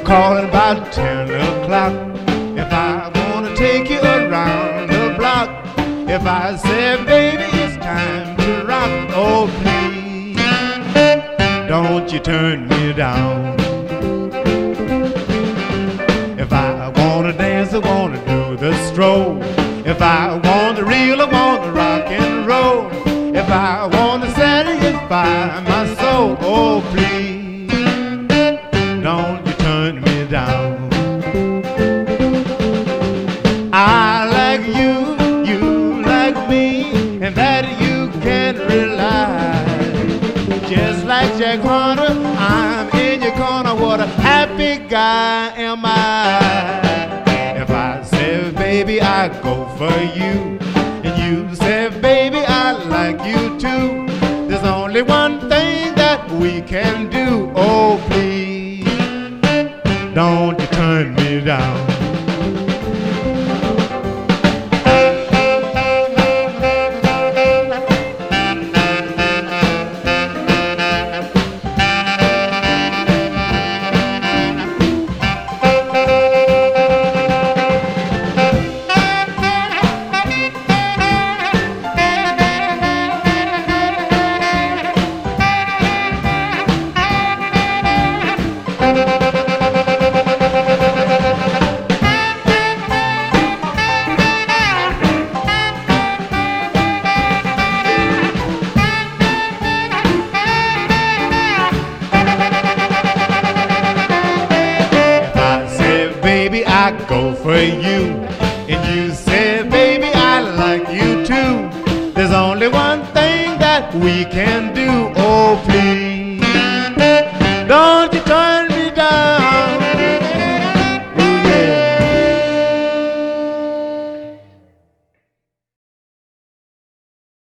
calling about 10 o'clock. If I wanna take you around the block, if I said, baby, it's time to rock, oh please, don't you turn me down. If I wanna dance, I wanna do the stroll. If I wanna reel, I wanna rock and roll. If I wanna satisfy my soul, oh please, don't you turn me down. I like you, you like me, and that you can rely. Just like Jack Horner, I'm in your corner. What a happy guy am I. If I say, baby, I go for you, and you say, baby, I like you too, there's only one thing that we can do. Oh, please, don't you turn me down. I go for you, and you say, baby, I like you too, there's only one thing that we can do. Oh, please,